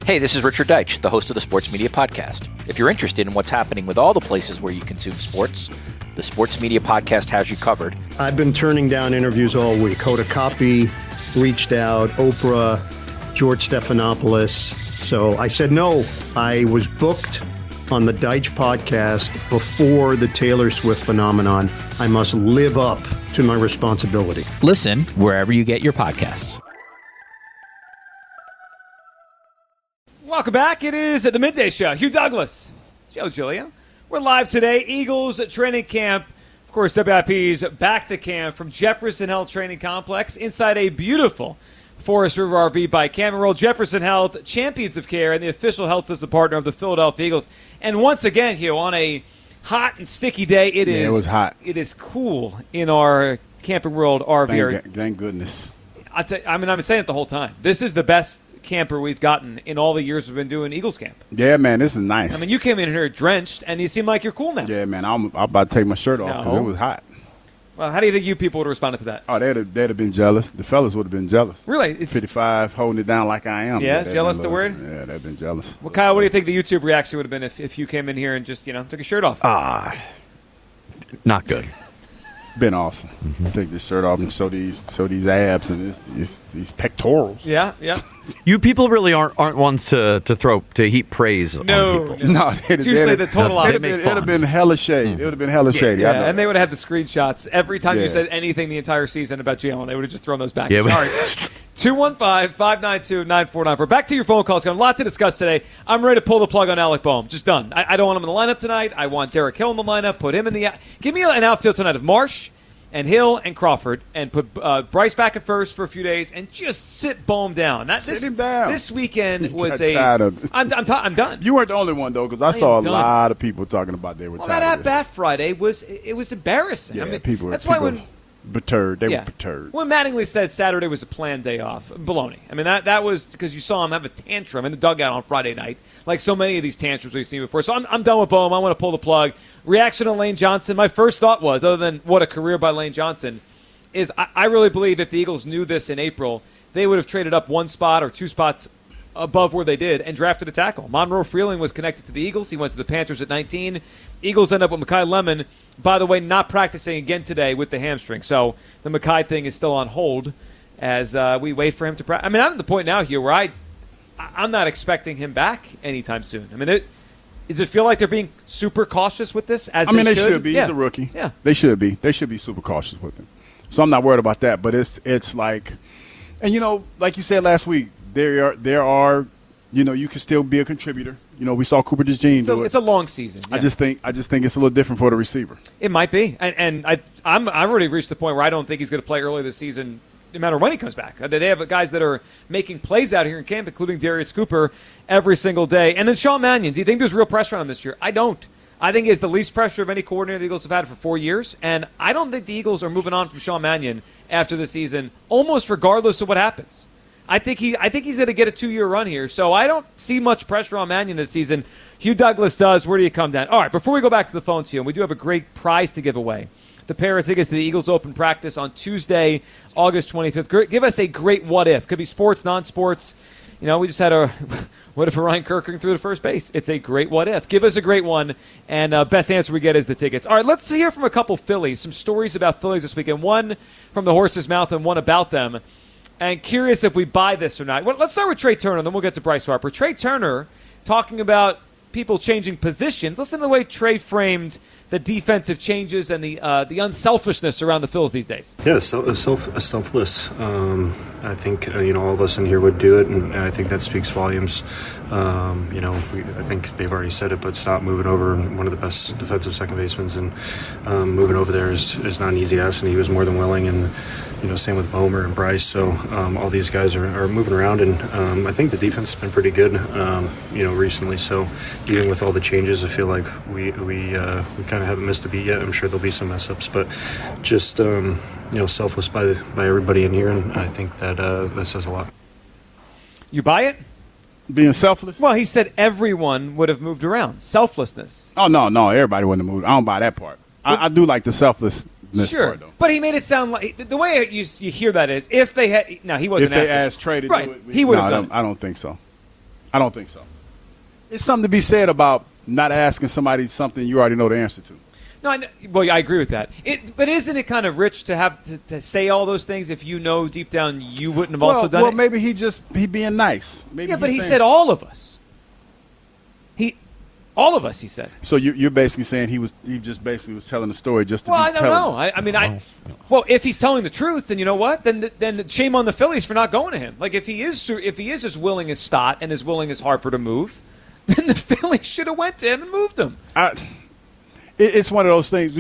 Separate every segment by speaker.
Speaker 1: Hey, this is Richard Deitch, the host of the Sports Media Podcast. If you're interested in what's happening with all the places where you consume sports, the Sports Media Podcast has you covered.
Speaker 2: I've been turning down interviews all week. Hoda Kotb reached out, Oprah, George Stephanopoulos. So I said no. I was booked on the Deitch podcast before the Taylor Swift phenomenon. I must live up to my responsibility.
Speaker 1: Listen wherever you get your podcasts.
Speaker 3: Welcome back. It is the Midday Show. Hugh Douglas, Joe Giglio. We're live today. Eagles training camp. Of course, WIP's back to camp from Jefferson Health Training Complex inside a beautiful Forest River RV by Cameron Roll. Jefferson Health, champions of care, and the official health system partner of the Philadelphia Eagles. And once again, Hugh, on a hot and sticky day, it
Speaker 4: was hot.
Speaker 3: It is cool in our Camping World RV.
Speaker 4: Thank goodness.
Speaker 3: I've been saying it the whole time. This is the best camper we've gotten in all the years we've been doing Eagles camp.
Speaker 4: Yeah, man, this is nice.
Speaker 3: I mean, you came in here drenched, and you seem like you're cool now.
Speaker 4: Yeah, man, I'm about to take my shirt off because it was hot.
Speaker 3: Well, how do you think you people would have responded to that?
Speaker 4: Oh, they'd have been jealous. The fellas would have been jealous.
Speaker 3: Really?
Speaker 4: 55, holding it down like I am.
Speaker 3: Yeah, jealous the word?
Speaker 4: Yeah, they've been jealous.
Speaker 3: Well, Kyle, what do you think the YouTube reaction would have been if you came in here and just, took a shirt off?
Speaker 5: Not good.
Speaker 4: Been awesome. Take this shirt off and show these abs and these pectorals.
Speaker 3: Yeah.
Speaker 5: You people really aren't ones to heap praise on people.
Speaker 4: No,
Speaker 3: it's usually the total opposite.
Speaker 4: It would have been hella shady. It would have been hella shady.
Speaker 3: Yeah, and they would have had the screenshots every time you said anything the entire season about Jalen. They would have just thrown those back.
Speaker 5: Yeah,
Speaker 3: All right. 215-592-9494. Back to your phone calls. Got a lot to discuss today. I'm ready to pull the plug on Alec Boehm. Just done. I don't want him in the lineup tonight. I want Derek Hill in the lineup. Put him in the give me an outfield tonight of Marsh and Hill and Crawford, and put Bryce back at first for a few days, and just sit Boehm down.
Speaker 4: Sit him down.
Speaker 3: This weekend was I'm done.
Speaker 4: You weren't the only one though, because I saw a lot of people talking about they were tired.
Speaker 3: That at-bat Friday was embarrassing.
Speaker 4: Yeah,
Speaker 3: that's why when
Speaker 4: perturbed. They were perturbed.
Speaker 3: When Mattingly said Saturday was a planned day off, baloney. I mean, that was because you saw him have a tantrum in the dugout on Friday night, like so many of these tantrums we've seen before. So I'm done with Boehm. I want to pull the plug. Reaction to Lane Johnson. My first thought was, other than what a career by Lane Johnson, is I really believe if the Eagles knew this in April, they would have traded up one spot or two spots above where they did and drafted a tackle. Monroe Freeling was connected to the Eagles. He went to the Panthers at 19. Eagles end up with Mekhi Lemon, by the way, not practicing again today with the hamstring. So the Mekhi thing is still on hold as we wait for him to practice. I mean, I'm at the point now here where I'm not expecting him back anytime soon. I mean, does it feel like they're being super cautious with this? They
Speaker 4: should be.
Speaker 3: Yeah.
Speaker 4: He's a rookie.
Speaker 3: Yeah.
Speaker 4: They should be. They should be super cautious with him. So I'm not worried about that. But it's like, and like you said last week, there are, you can still be a contributor. We saw Cooper DeJean do it.
Speaker 3: It's a long season. Yeah.
Speaker 4: I just think it's a little different for the receiver.
Speaker 3: It might be, and I've already reached the point where I don't think he's going to play early this season, no matter when he comes back. They have guys that are making plays out here in camp, including Darius Cooper, every single day. And then Sean Mannion. Do you think there's real pressure on him this year? I don't. I think it's the least pressure of any coordinator the Eagles have had for 4 years, and I don't think the Eagles are moving on from Sean Mannion after the season, almost regardless of what happens. I think he's going to get a 2-year run here, so I don't see much pressure on Mannion this season. Hugh Douglas does. Where do you come down? All right, before we go back to the phones, Hugh, we do have a great prize to give away. The pair of tickets to the Eagles Open practice on Tuesday, August 25th. Give us a great what if. Could be sports, non-sports. We just had a what if Ryan Kirkering threw to first base? It's a great what if. Give us a great one, and best answer we get is the tickets. All right, let's hear from a couple Phillies. Some stories about Phillies this weekend. One from the horse's mouth and one about them. And curious if we buy this or not. Well, let's start with Trey Turner, then we'll get to Bryce Harper. Trey Turner talking about people changing positions. Listen to the way Trey framed the defensive changes and the unselfishness around the Phils these days.
Speaker 6: Yeah, selfless. I think all of us in here would do it, and I think that speaks volumes. I think they've already said it, but stop moving over one of the best defensive second basemen, and moving over there is not an easy ask, and he was more than willing. And same with Bomer and Bryce. So all these guys are moving around, and I think the defense has been pretty good, recently. So even with all the changes, I feel like we kind of haven't missed a beat yet. I'm sure there'll be some mess ups, but just selfless by everybody in here, and I think that says a lot.
Speaker 3: You buy it?
Speaker 4: Being selfless?
Speaker 3: Well, he said everyone would have moved around. Selflessness.
Speaker 4: Oh no, everybody wouldn't have moved. I don't buy that part. I do like the selfless.
Speaker 3: Sure, but he made it sound like the way you hear that is if they had. No, he wasn't.
Speaker 4: If they asked Trey to
Speaker 3: do
Speaker 4: it,
Speaker 3: he would have done.
Speaker 4: I don't think so. I don't think so. It's something to be said about not asking somebody something you already know the answer to.
Speaker 3: No, I agree with that. But isn't it kind of rich to have to say all those things if you know deep down you wouldn't have also done it?
Speaker 4: Well, maybe he being nice. Maybe
Speaker 3: but he said all of us. All of us, he said.
Speaker 4: So you're basically saying he just basically was telling the story just to
Speaker 3: Well,
Speaker 4: be
Speaker 3: I don't know. Well, if he's telling the truth, then you know what? Then shame on the Phillies for not going to him. Like if he is as willing as Stott and as willing as Harper to move, then the Phillies should have went to him and moved him.
Speaker 4: It's one of those things.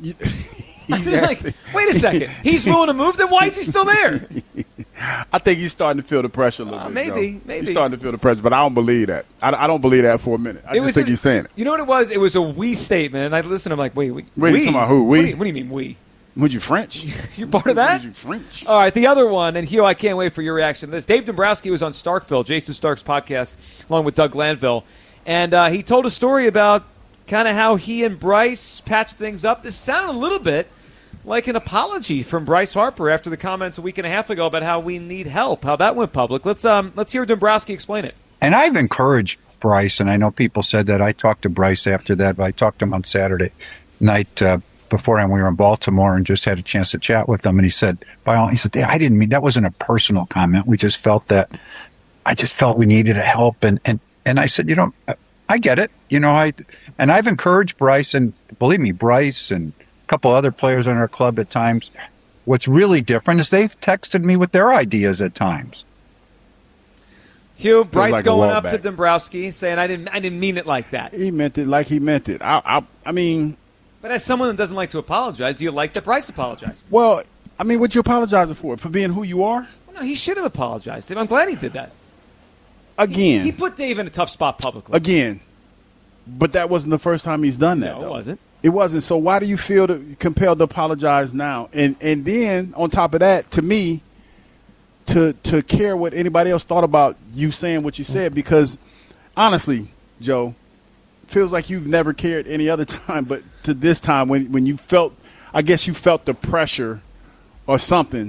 Speaker 3: Like, wait a second. He's willing to move. Then why is he still there?
Speaker 4: I think he's starting to feel the pressure a little bit.
Speaker 3: Maybe.
Speaker 4: He's starting to feel the pressure, but I don't believe that. I don't believe that for a minute. I just think he's saying it.
Speaker 3: You know what it was? It was a we statement, and I listened. I'm like, wait, we?
Speaker 4: You talking about who? We?
Speaker 3: What do you mean we?
Speaker 4: Would you French?
Speaker 3: You're part of that?
Speaker 4: Would you French?
Speaker 3: All right, the other one, and Hugh, I can't wait for your reaction to this. Dave Dombrowski was on Starkville, Jason Stark's podcast, along with Doug Glanville, and he told a story about kind of how he and Bryce patched things up. This sounded a little bit like an apology from Bryce Harper after the comments a week and a half ago about how we need help, how that went public. Let's hear Dombrowski explain it.
Speaker 7: And I've encouraged Bryce, and I know people said that. I talked to Bryce after that, but I talked to him on Saturday night beforehand. We were in Baltimore and just had a chance to chat with him. And he said, "Dave, I didn't mean that wasn't a personal comment. We just felt that I just felt we needed help." And I said, I get it. And I've encouraged Bryce, and believe me, Bryce and a couple other players on our club at times. What's really different is they've texted me with their ideas at times.
Speaker 3: Hugh, Bryce going up to Dombrowski saying, I didn't mean it like that.
Speaker 4: He meant it like he meant it. I mean.
Speaker 3: But as someone that doesn't like to apologize, do you like that Bryce apologized?
Speaker 4: Well, I mean, what you apologizing for? For being who you are?
Speaker 3: Well, no, he should have apologized. I'm glad he did that.
Speaker 4: Again.
Speaker 3: He put Dave in a tough spot publicly.
Speaker 4: Again. But that wasn't the first time he's done that,
Speaker 3: No, it wasn't.
Speaker 4: It wasn't. So why do you feel compelled to apologize now? And then, on top of that, to me, to care what anybody else thought about you saying what you said, because honestly, Joe, feels like you've never cared any other time, but to this time when you felt, I guess you felt the pressure or something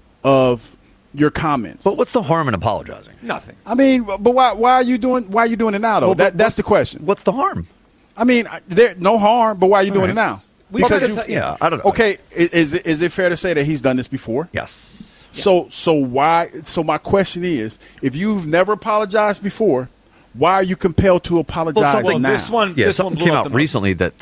Speaker 4: of your comments.
Speaker 5: But what's the harm in apologizing?
Speaker 3: Nothing.
Speaker 4: I mean, but why are you doing it now though?
Speaker 5: Well,
Speaker 4: that's the question.
Speaker 5: What's the harm?
Speaker 4: I mean, there's no harm, but why are you doing it now?
Speaker 3: I don't know.
Speaker 4: Okay, is it fair to say that he's done this before?
Speaker 5: Yes.
Speaker 4: So why? So my question is, if you've never apologized before, why are you compelled to apologize now?
Speaker 3: This one
Speaker 5: something
Speaker 3: blew
Speaker 5: came
Speaker 3: up
Speaker 5: out
Speaker 3: the
Speaker 5: recently that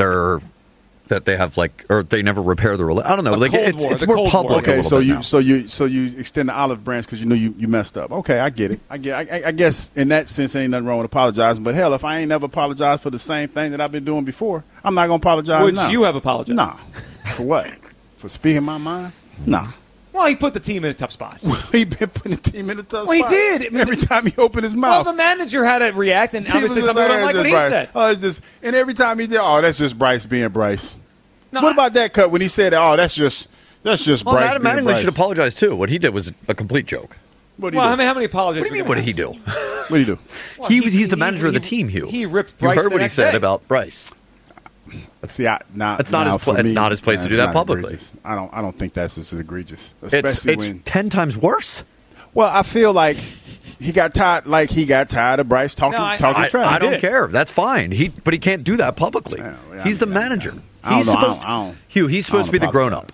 Speaker 5: they have or they never repair the relationship. I don't know. It's more public.
Speaker 4: Okay,
Speaker 5: so
Speaker 4: you extend the olive branch because you know you messed up. Okay, I get it. I guess in that sense, ain't nothing wrong with apologizing. But hell, if I ain't never apologized for the same thing that I've been doing before, I'm not gonna apologize now.
Speaker 3: Would you have apologized?
Speaker 4: Nah. For what? For speaking my mind? Nah.
Speaker 3: Well, he put the team in a tough spot.
Speaker 4: He been putting the team in a tough spot.
Speaker 3: Well, he did. I mean,
Speaker 4: every time he opened his mouth.
Speaker 3: Well, the manager had to react, and obviously something didn't like what he said.
Speaker 4: And every time he did, that's just Bryce being Bryce.
Speaker 3: No,
Speaker 4: what about that cut when he said, that's just Bryce being Bryce?
Speaker 5: should apologize too. What he did was a complete joke.
Speaker 4: What did he do?
Speaker 3: How many apologies?
Speaker 5: What do you mean? What did he do?
Speaker 4: What did he do?
Speaker 3: Well,
Speaker 5: he's the manager of the team, Hugh.
Speaker 3: He ripped Bryce.
Speaker 5: You heard what he said about Bryce.
Speaker 4: See, it's not
Speaker 5: his place to do that publicly.
Speaker 4: Egregious. I don't think that's as egregious, especially
Speaker 5: it's
Speaker 4: when
Speaker 5: 10 times worse.
Speaker 4: Well, I feel like he got tired of Bryce talking trash.
Speaker 5: I don't care. That's fine. But he can't do that publicly. He's the manager. He's supposed to be the grown up.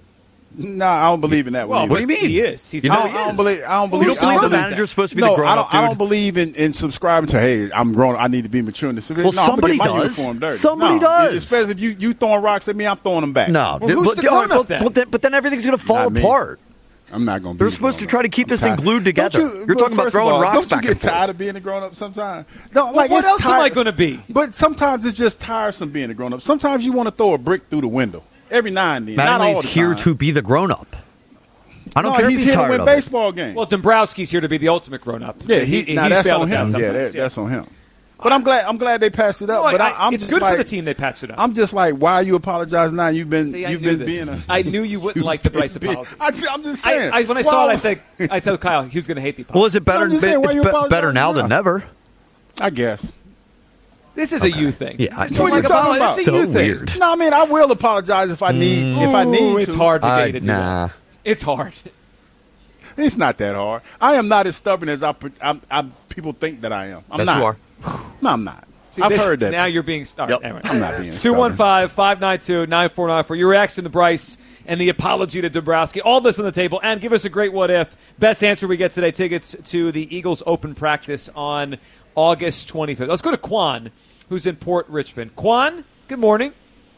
Speaker 4: No, I don't believe in that.
Speaker 3: Well,
Speaker 5: what do you mean?
Speaker 3: He is.
Speaker 4: I don't believe.
Speaker 5: You don't believe the manager's supposed to be the grown up?
Speaker 4: I don't believe in subscribing to. Hey, I'm grown. I need to be mature in this.
Speaker 5: Well, somebody does. Somebody does.
Speaker 4: Especially if you throwing rocks at me, I'm throwing them back.
Speaker 5: No,
Speaker 3: well, who's the grown up then?
Speaker 5: But then everything's going to fall apart.
Speaker 4: I'm not going to.
Speaker 5: They're supposed to try to keep this thing glued together. You're talking about throwing rocks back and forth.
Speaker 4: Don't you get tired of being a grown up sometimes?
Speaker 3: No, like what else am I going to be?
Speaker 4: But sometimes it's just tiresome being a grown up. Sometimes you want to throw a brick through the window. Every now and then. Not all the time.
Speaker 5: Mattingly's here to be the grown up. I don't care if
Speaker 4: he's
Speaker 5: he's
Speaker 4: here
Speaker 5: tired
Speaker 4: to win
Speaker 5: of
Speaker 4: baseball games.
Speaker 3: Well, Dombrowski's here to be the ultimate grown-up.
Speaker 4: Yeah, that's on him. Yeah, that's on him. But I'm glad they passed it up.
Speaker 3: No,
Speaker 4: but I'm
Speaker 3: it's
Speaker 4: just
Speaker 3: good
Speaker 4: like,
Speaker 3: for the team they patched it up.
Speaker 4: I'm just like, why are you apologizing now? You've been
Speaker 3: being I knew you wouldn't like the Bryce apology.
Speaker 4: I'm just saying.
Speaker 3: When I saw it, I told Kyle he was going to hate the apology.
Speaker 5: Well, is it better? It's better now than never.
Speaker 4: I guess.
Speaker 3: This is a you thing.
Speaker 5: Yeah,
Speaker 4: what are you talking about?
Speaker 3: It's a you thing.
Speaker 5: Weird.
Speaker 4: No, I mean I will apologize if I need. If I need,
Speaker 3: it's hard today to do
Speaker 5: nah.
Speaker 3: that. It's hard.
Speaker 4: It's not that hard. I am not as stubborn as people think that I am. I'm not.
Speaker 5: You are.
Speaker 4: No, I'm not. See, I've heard that.
Speaker 3: Now you're being stubborn.
Speaker 5: Yep.
Speaker 3: Anyway.
Speaker 4: I'm not being stubborn.
Speaker 3: 215-592-9494. Your reaction to Bryce and the apology to Dombrowski. All this on the table. And give us a great what if. Best answer we get today. Tickets to the Eagles Open practice on August 25th. Let's go to Quan, who's in Port Richmond. Quan, good morning.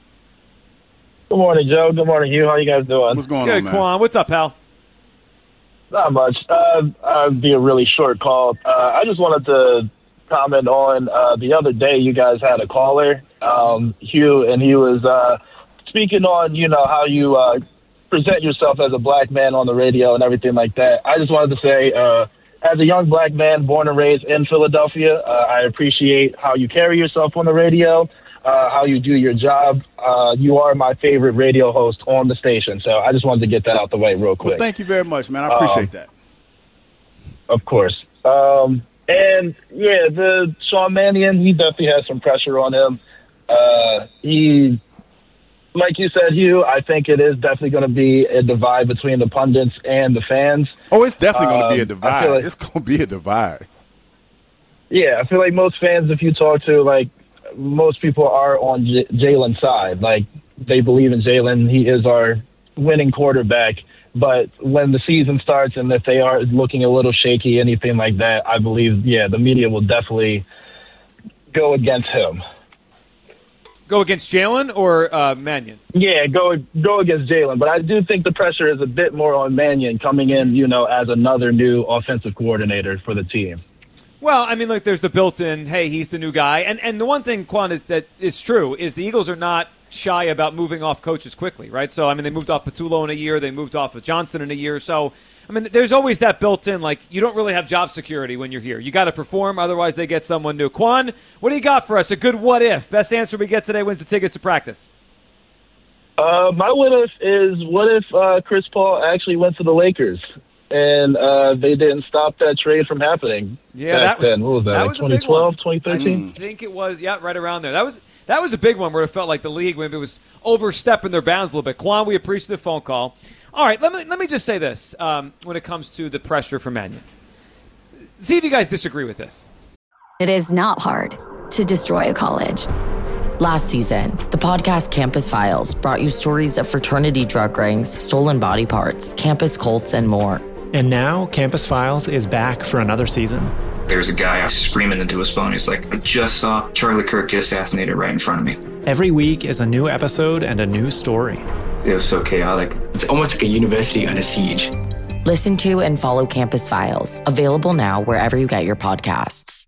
Speaker 8: Good morning, Joe. Good morning, Hugh. How you guys doing?
Speaker 4: What's going
Speaker 3: Good,
Speaker 4: on, man?
Speaker 3: Quan. What's up, pal?
Speaker 8: Not much. I'll be a really short call. I just wanted to comment on the other day you guys had a caller, Hugh, and he was speaking on, how you present yourself as a black man on the radio and everything like that. I just wanted to say, as a young black man born and raised in Philadelphia, I appreciate how you carry yourself on the radio, how you do your job. You are my favorite radio host on the station, so I just wanted to get that out the way real quick.
Speaker 4: Well, thank you very much, man. I appreciate that.
Speaker 8: Of course. And, yeah, the Sean Mannion, he definitely has some pressure on him. He, like you said, Hugh, I think it is definitely going to be a divide between the pundits and the fans.
Speaker 4: Oh, it's definitely going to be a divide.
Speaker 8: Like,
Speaker 4: it's going to be a divide.
Speaker 8: Yeah, I feel like most fans, if you talk to, like, most people are on Jalen's side. Like, they believe in Jalen. He is our winning quarterback. But when the season starts and if they are looking a little shaky, anything like that, I believe, the media will definitely go against him.
Speaker 3: Go against Jalen or Mannion?
Speaker 8: Yeah, go against Jalen. But I do think the pressure is a bit more on Mannion coming in, as another new offensive coordinator for the team.
Speaker 3: Well, I mean, look, there's the built-in, hey, he's the new guy. And the one thing, Quan, that is true is the Eagles are not shy about moving off coaches quickly, right? So, I mean, they moved off Patullo in a year. They moved off of Johnson in a year. So, I mean, there's always that built-in, like, you don't really have job security when you're here. You got to perform, otherwise they get someone new. Quan, what do you got for us? A good what-if. Best answer we get today wins the tickets to practice.
Speaker 8: My what-if is, what if Chris Paul actually went to the Lakers and they didn't stop that trade from happening back then? What was that, like 2012, 2013?
Speaker 3: I think it was, right around there. That was a big one where it felt like the league maybe was overstepping their bounds a little bit. Quan, we appreciate the phone call. All right, let me just say this when it comes to the pressure from Mannion. See if you guys disagree with this.
Speaker 9: It is not hard to destroy a college.
Speaker 10: Last season, the podcast Campus Files brought you stories of fraternity drug rings, stolen body parts, campus cults, and more.
Speaker 11: And now, Campus Files is back for another season.
Speaker 12: There's a guy screaming into his phone. He's like, I just saw Charlie Kirk get assassinated right in front of me.
Speaker 11: Every week is a new episode and a new story.
Speaker 12: It was so chaotic.
Speaker 13: It's almost like a university under siege.
Speaker 10: Listen to and follow Campus Files. Available now wherever you get your podcasts.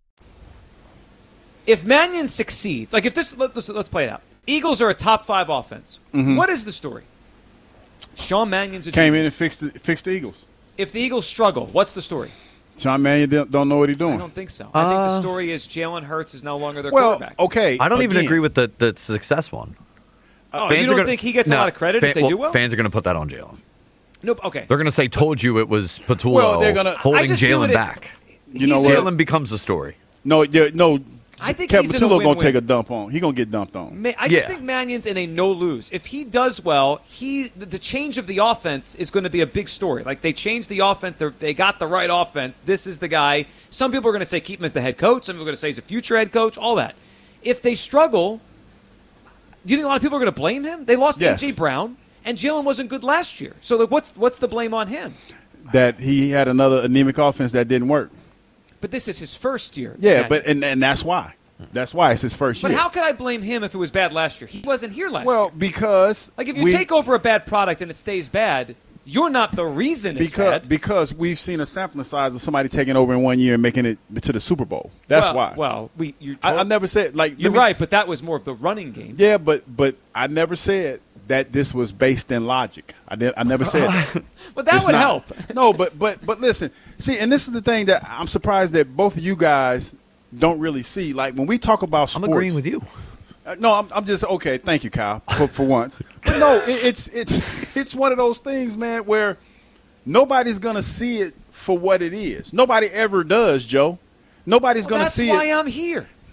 Speaker 3: If Mannion succeeds, like if this, let's play it out. Eagles are a top 5 offense. Mm-hmm. What is the story? Sean Mannion's a
Speaker 4: came
Speaker 3: genius.
Speaker 4: in and fixed the Eagles.
Speaker 3: If the Eagles struggle, what's the story?
Speaker 4: Sean Mannion don't know what he's doing.
Speaker 3: I don't think so. I think the story is Jalen Hurts is no longer their quarterback.
Speaker 4: Okay.
Speaker 5: I don't even agree with the success one.
Speaker 3: You don't think he gets a lot of credit if they do well?
Speaker 5: Fans are going to put that on Jalen.
Speaker 3: Nope. Okay.
Speaker 5: They're going to say, "Told you it was Patullo holding Jalen back."
Speaker 4: You know what?
Speaker 5: Jalen becomes the story.
Speaker 4: No.
Speaker 3: I think
Speaker 4: Kevin
Speaker 3: he's in a
Speaker 4: Patullo's
Speaker 3: win-win.
Speaker 4: gonna take a dump on. He's gonna get dumped on.
Speaker 3: I just think Mannion's in a no-lose. If he does well, the change of the offense is going to be a big story. Like, they changed the offense. They got the right offense. This is the guy. Some people are going to say keep him as the head coach. Some people are going to say he's a future head coach, all that. If they struggle, do you think a lot of people are going to blame him? They lost A.J. Brown, and Jalen wasn't good last year. So what's the blame on him?
Speaker 4: That he had another anemic offense that didn't work.
Speaker 3: But this is his first year.
Speaker 4: Yeah, but and that's why. That's why it's his first year.
Speaker 3: But how could I blame him if it was bad last year? He wasn't here last year.
Speaker 4: Well, because
Speaker 3: if you take over a bad product and it stays bad, you're not the reason it's bad.
Speaker 4: Because we've seen a sampling size of somebody taking over in 1 year and making it to the Super Bowl. That's why.
Speaker 3: Well,
Speaker 4: I never said
Speaker 3: you're right, but that was more of the running game.
Speaker 4: Yeah, but I never said that this was based in logic. I never said that.
Speaker 3: But that would help.
Speaker 4: No, but listen. See, and this is the thing that I'm surprised that both of you guys don't really see. Like, when we talk about sports,
Speaker 5: I'm agreeing with you.
Speaker 4: No, I'm just okay. Thank you, Kyle, for once. But no, it's one of those things, man, where nobody's gonna see it for what it is. Nobody ever does, Joe. Nobody's gonna see it.
Speaker 3: That's why I'm here.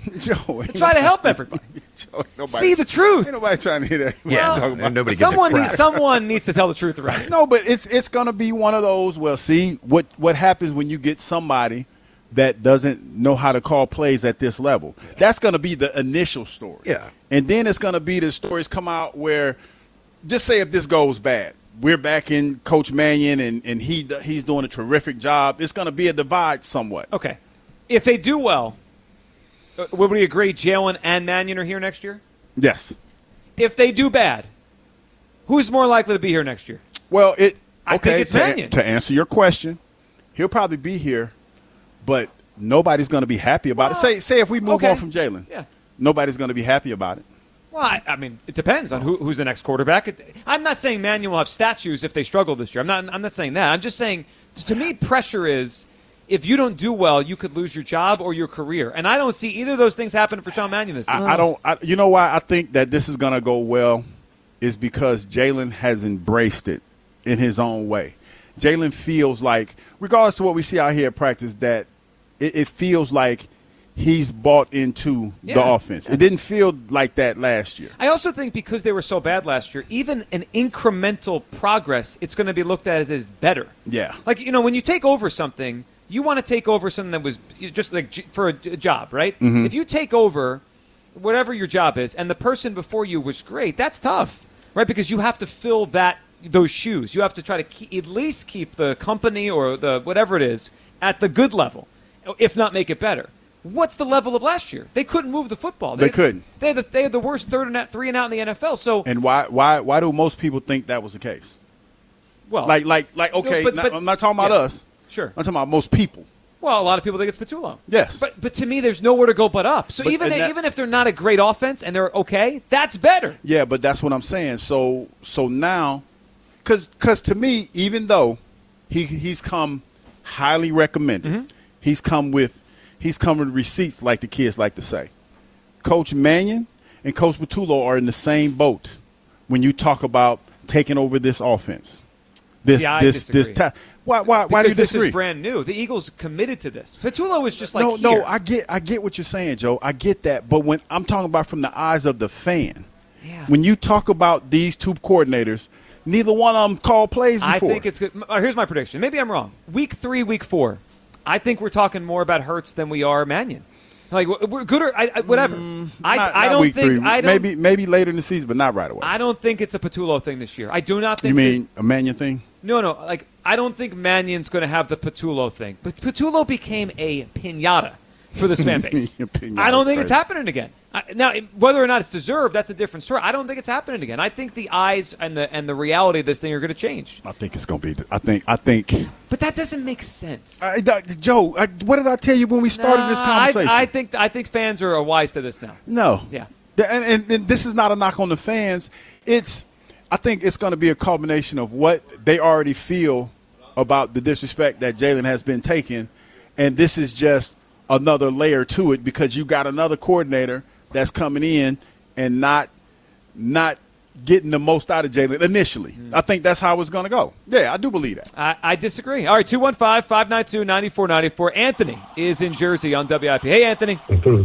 Speaker 4: Joe,
Speaker 3: try to help everybody.
Speaker 4: Joe,
Speaker 3: see the truth.
Speaker 4: Ain't nobody trying to hear that.
Speaker 5: Yeah, nobody gets a crap.
Speaker 3: Someone needs to tell the truth around here.
Speaker 4: No, but it's going to be one of those. Well, see what happens when you get somebody that doesn't know how to call plays at this level. Yeah. That's going to be the initial story.
Speaker 5: Yeah,
Speaker 4: and then it's going to be the stories come out where, just say if this goes bad, we're back in Coach Mannion and he's doing a terrific job. It's going to be a divide somewhat.
Speaker 3: Okay, if they do well, would we agree Jalen and Mannion are here next year?
Speaker 4: Yes.
Speaker 3: If they do bad, who's more likely to be here next year?
Speaker 4: Well,
Speaker 3: I think it's Mannion.
Speaker 4: To answer your question, he'll probably be here, but nobody's going to be happy about it. Say if we move on from Jalen, nobody's going to be happy about it.
Speaker 3: Well, I mean, it depends on who's the next quarterback. I'm not saying Mannion will have statues if they struggle this year. I'm not saying that. I'm just saying, to me, pressure is if you don't do well, you could lose your job or your career. And I don't see either of those things happen for Sean Mannion this season.
Speaker 4: You know why I think that this is going to go well is because Jalen has embraced it in his own way. Jalen feels like, regardless of what we see out here at practice, that it feels like he's bought into the offense. It didn't feel like that last year.
Speaker 3: I also think because they were so bad last year, even an incremental progress, it's going to be looked at as better.
Speaker 4: Yeah.
Speaker 3: Like, when you take over something, you want to take over something that was just like for a job, right?
Speaker 4: Mm-hmm.
Speaker 3: If you take over whatever your job is and the person before you was great, that's tough, right? Because you have to fill those shoes. You have to try to at least keep the company or the whatever it is at the good level, if not make it better. What's the level of last year? They couldn't move the football.
Speaker 4: They couldn't.
Speaker 3: They had the worst 3 and out in the NFL. So,
Speaker 4: and why do most people think that was the case?
Speaker 3: Well,
Speaker 4: like okay, but I'm not talking about us.
Speaker 3: Sure,
Speaker 4: I'm talking about most people.
Speaker 3: Well, a lot of people think it's Patullo.
Speaker 4: Yes,
Speaker 3: but to me, there's nowhere to go but up. So even if they're not a great offense and they're okay, that's better.
Speaker 4: Yeah, but that's what I'm saying. So now, because to me, even though he's come highly recommended, he's come with receipts, like the kids like to say. Coach Mannion and Coach Patullo are in the same boat when you talk about taking over this offense. Why do you disagree?
Speaker 3: Because this is brand new. The Eagles committed to this. Patullo was just like
Speaker 4: no. I get what you're saying, Joe. I get that. But when I'm talking about from the eyes of the fan, when you talk about these two coordinators, neither one of them called plays before.
Speaker 3: I think it's good. Here's my prediction. Maybe I'm wrong. Week 3, week 4. I think we're talking more about Hurts than we are Mannion. Like we're good or whatever. I don't think.
Speaker 4: Maybe later in the season, but not right away.
Speaker 3: I don't think it's a Patullo thing this year. I do not think.
Speaker 4: You mean a Mannion thing?
Speaker 3: No. Like I don't think Mannion's going to have the Patullo thing. But Patullo became a piñata for this fan base. I don't think it's happening again. Now, whether or not it's deserved, that's a different story. I don't think it's happening again. I think the eyes and the reality of this thing are going to change.
Speaker 4: I think it's going to be. I think.
Speaker 3: But that doesn't make sense,
Speaker 4: Joe. What did I tell you when we started this conversation?
Speaker 3: I think fans are wise to this now.
Speaker 4: No.
Speaker 3: Yeah.
Speaker 4: And this is not a knock on the fans. I think it's going to be a culmination of what they already feel about the disrespect that Jalen has been taking, and this is just another layer to it because you got another coordinator that's coming in and not getting the most out of Jalen initially. I think that's how it's going to go. Yeah, I do believe that.
Speaker 3: I disagree. All right, 215-592-9494. Anthony is in Jersey on WIP. Hey, Anthony.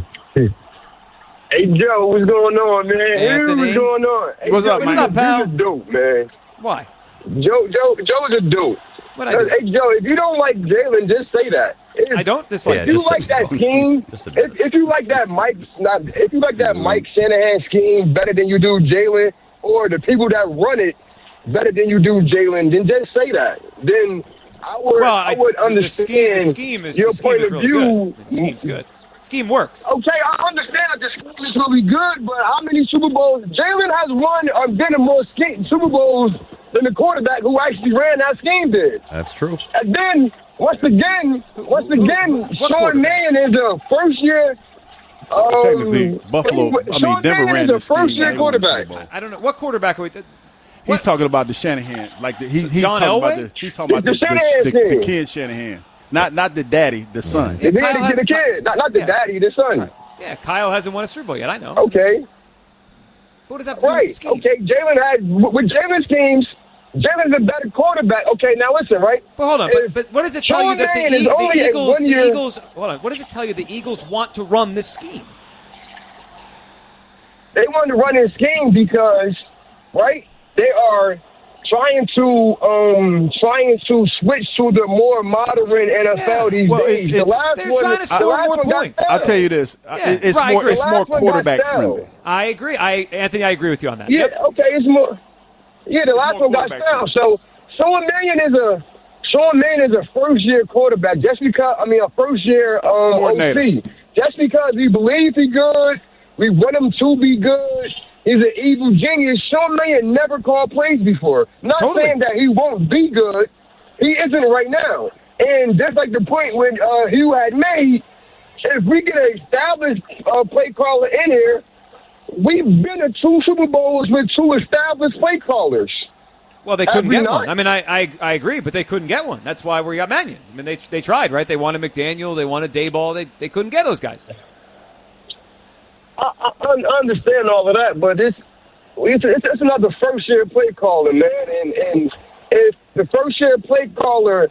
Speaker 14: Hey, Joe, what's going on, man?
Speaker 3: Anthony.
Speaker 14: Hey, what's going on? Hey,
Speaker 4: what's
Speaker 14: Joe,
Speaker 4: up, man?
Speaker 3: What's up, pal?
Speaker 14: You're a dope, man.
Speaker 3: Why?
Speaker 14: Joe's a dope.
Speaker 3: What I do?
Speaker 14: Hey, Joe, if you don't like Jalen, just say that.
Speaker 3: I don't dislike.
Speaker 14: If you like that scheme, if you like that Mike Shanahan scheme better than you do Jalen, or the people that run it better than you do Jalen, then just say that. Then I would understand
Speaker 3: the scheme is,
Speaker 14: your point of
Speaker 3: really
Speaker 14: view.
Speaker 3: Good. The scheme's good. Scheme works.
Speaker 14: Okay, I understand that the scheme is really good, but how many Super Bowls? Jalen has won or been in more Super Bowls than the quarterback who actually ran that scheme did.
Speaker 5: That's true.
Speaker 14: And then, once again, Sean Mannion is a first-year.
Speaker 4: Technically, Denver ran
Speaker 14: the first-year quarterback.
Speaker 3: I don't know what quarterback are we.
Speaker 4: He's talking about the Shanahan, he's
Speaker 3: John
Speaker 4: talking
Speaker 3: Elway?
Speaker 4: about he's talking about the kid Shanahan, not the daddy, the son.
Speaker 14: The kid, not the daddy, the son.
Speaker 3: Right. Yeah, Kyle hasn't won a Super Bowl yet. I know.
Speaker 14: Okay.
Speaker 3: What does that have to do with the scheme?
Speaker 14: Okay, with Jalen's schemes, Jalen's a better quarterback. Okay, now listen, right?
Speaker 3: But hold on, but what does it tell you that the Eagles? Hold on, what does it tell you? The Eagles want to run this scheme.
Speaker 14: They want to run this scheme because, right, they are trying to switch to the more modern NFL these days.
Speaker 3: They're trying to score more points.
Speaker 4: I'll tell you this. It's more quarterback friendly.
Speaker 3: I agree. Anthony, I agree with you on that.
Speaker 14: Yeah, okay, it's more. Yeah, the last one got fouled. So Sean Mannion is a first-year quarterback. Just because a first-year OC. Just because we believe he's good, we want him to be good. He's an evil genius. Sean Mannion never called plays before. Not saying that he won't be good. He isn't right now. And just like the point when Hugh had made, if we get an established play caller in here, we've been to 2 Super Bowls with 2 established play callers.
Speaker 3: Well, they couldn't get one. I mean, I agree, but they couldn't get one. That's why we got Mannion. I mean, they tried, right? They wanted McDaniel. They wanted Dayball. They couldn't get those guys.
Speaker 14: I understand all of that, but it's another first-year play caller, man. And if the first-year play caller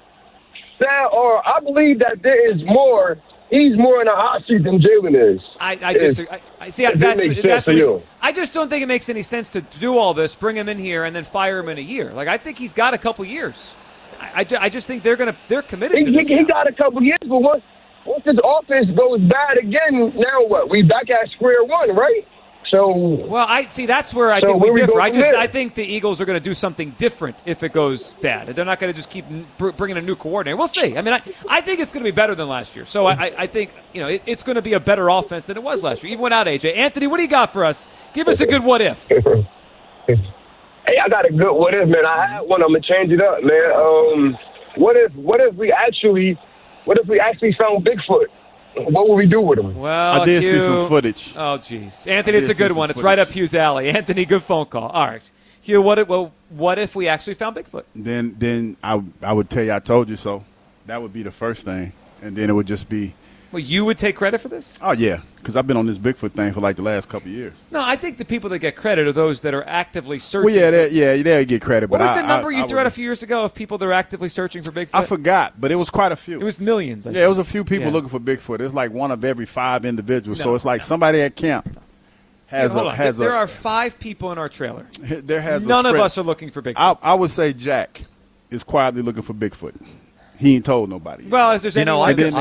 Speaker 14: I believe that there is more. He's more in a hot seat than Jalen is.
Speaker 3: I disagree. That's what I just don't think it makes any sense to do all this, bring him in here, and then fire him in a year. Like, I think he's got a couple years. I just think they're committed to this.
Speaker 14: He got a couple years, but once his offense goes bad again, now what? We back at square one, right? So,
Speaker 3: well, that's where I think we differ. I think the Eagles are going to do something different if it goes bad. They're not going to just keep bringing a new coordinator. We'll see. I mean, I think it's going to be better than last year. So I think it's going to be a better offense than it was last year, even without AJ. Anthony, what do you got for us? Give us a good what if.
Speaker 14: Hey, I got a good what if, man. I had one. I'm gonna change it up, man. What if we actually found Bigfoot? What would we do with him?
Speaker 3: Well,
Speaker 4: I did see some footage.
Speaker 3: Oh, jeez. Anthony, it's a good one. It's right up Hugh's alley. Anthony, good phone call. All right. Hugh, what if we actually found Bigfoot?
Speaker 4: Then I would tell you I told you so. That would be the first thing. And then it would just be.
Speaker 3: Well, you would take credit for this?
Speaker 4: Oh, yeah, because I've been on this Bigfoot thing for like the last couple of years.
Speaker 3: No, I think the people that get credit are those that are actively searching.
Speaker 4: Well, they'll get credit.
Speaker 3: What was the number you threw out a few years ago of people that are actively searching for Bigfoot?
Speaker 4: I forgot, but it was quite a few.
Speaker 3: It was millions.
Speaker 4: It was a few people looking for Bigfoot. It's like one of every 5 individuals. So it's like somebody at camp has
Speaker 3: There are 5 people in our trailer.
Speaker 4: None
Speaker 3: of us are looking for Bigfoot.
Speaker 4: I would say Jack is quietly looking for Bigfoot. He ain't told nobody.
Speaker 3: Well, is there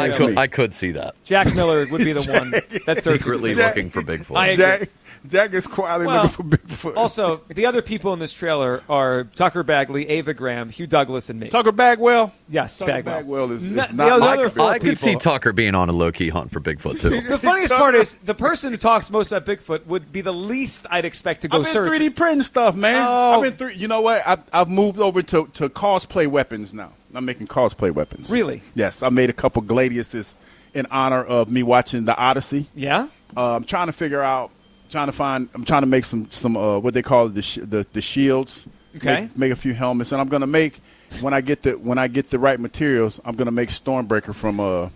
Speaker 5: I could see that.
Speaker 3: Jack Miller would be the one that's
Speaker 5: secretly looking for Bigfoot.
Speaker 4: Jack is quietly looking for Bigfoot.
Speaker 3: Also, the other people in this trailer are Tucker Bagley, Ava Graham, Hugh Douglas, and me.
Speaker 4: Tucker Bagwell?
Speaker 3: Yes,
Speaker 4: Bagwell is not
Speaker 5: I could see Tucker being on a low-key hunt for Bigfoot, too.
Speaker 3: The funniest part is the person who talks most about Bigfoot would be the least I'd expect to go search.
Speaker 4: I've been 3D printing stuff, man.
Speaker 3: Oh.
Speaker 4: You know what? I've moved over to cosplay weapons now. I'm making cosplay weapons.
Speaker 3: Really?
Speaker 4: Yes. I made a couple gladiuses in honor of me watching The Odyssey.
Speaker 3: Yeah?
Speaker 4: I'm trying to figure out, I'm trying to make some what they call the shields.
Speaker 3: Okay.
Speaker 4: Make a few helmets, and I'm gonna make when I get the right materials, I'm gonna make Stormbreaker from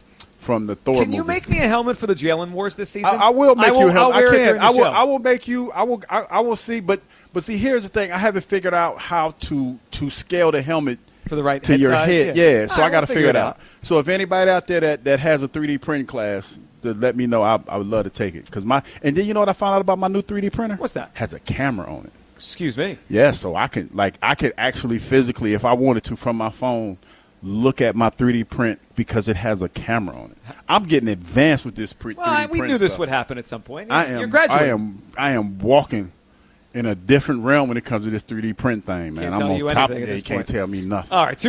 Speaker 4: the Thor movie.
Speaker 3: Can you make me a helmet for the Jalen Wars this season?
Speaker 4: I will make you a helmet.
Speaker 3: I
Speaker 4: will make you. I will see. But see, here's the thing. I haven't figured out how to scale the helmet
Speaker 3: for the right
Speaker 4: to your
Speaker 3: size,
Speaker 4: head. Yeah. So I got to figure it out. So if anybody out there that has a 3D printing class, let me know. I would love to take it and then you know what I found out about my new 3D printer?
Speaker 3: What's that?
Speaker 4: Has a camera on it.
Speaker 3: Excuse me.
Speaker 4: Yeah, so I could actually physically, if I wanted to, from my phone, look at my 3D print because it has a camera on it. I'm getting advanced with this 3D print.
Speaker 3: We knew this would happen at some point.
Speaker 4: You're graduating. I am walking in a different realm when it comes to this 3D print thing, man. I'm on top of it. You can't tell me nothing.
Speaker 3: All right,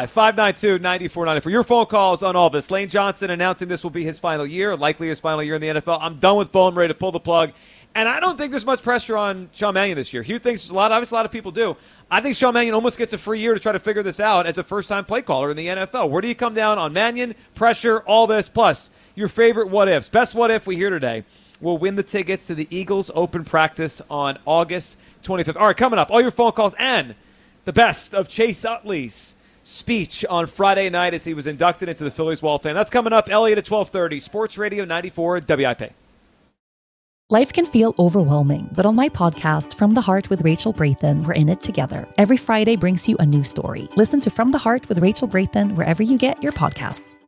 Speaker 3: 215-592-9490 for your phone calls on all this. Lane Johnson announcing this will be his final year, likely his final year in the NFL. I'm done with Bo. I'm ready to pull the plug. And I don't think there's much pressure on Sean Mannion this year. Hugh thinks there's obviously a lot of people do. I think Sean Mannion almost gets a free year to try to figure this out as a first-time play caller in the NFL. Where do you come down on Mannion, pressure, all this, plus your favorite what-ifs? Best what-if we hear today will win the tickets to the Eagles Open Practice on August 25th. All right, coming up, all your phone calls and the best of Chase Utley's speech on Friday night as he was inducted into the Phillies Wall of Fame. That's coming up, Elliott at 12:30, Sports Radio 94 WIP.
Speaker 15: Life can feel overwhelming, but on my podcast, From the Heart with Rachel Brathen, we're in it together. Every Friday brings you a new story. Listen to From the Heart with Rachel Brathen wherever you get your podcasts.